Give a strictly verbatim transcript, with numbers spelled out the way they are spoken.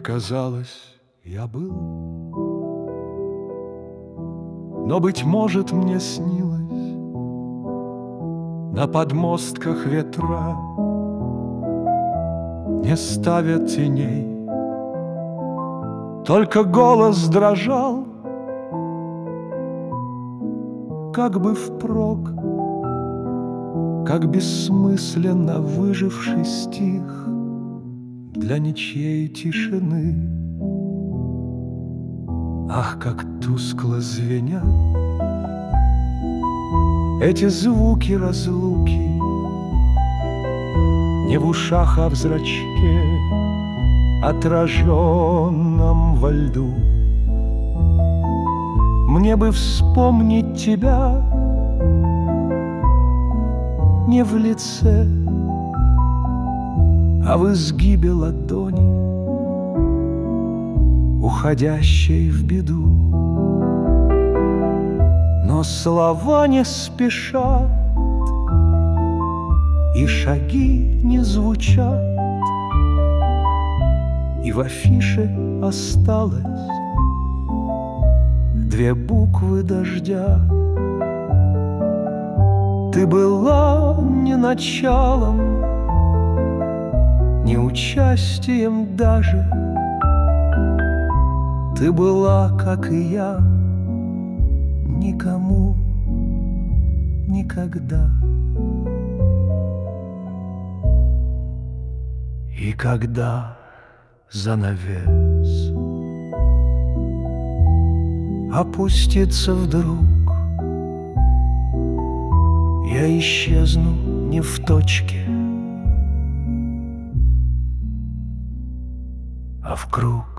казалось, я был. Но, быть может, мне снилось, на подмостках ветра не ставят теней, только голос дрожал, как бы впрок, как бессмысленно выживший стих для ничьей тишины. Ах, как тускло звенят эти звуки разлуки, не в ушах, а в зрачке, отраженном во льду. Мне бы вспомнить тебя не в лице, а в изгибе ладони, уходящей в беду. Но слова не спешат, и шаги не звучат, и в афише осталось две буквы дождя. Ты была не началом, не участием даже. Ты была, как и я, никому никогда. И когда занавес опустится вдруг, я исчезну не в точке, а в круг.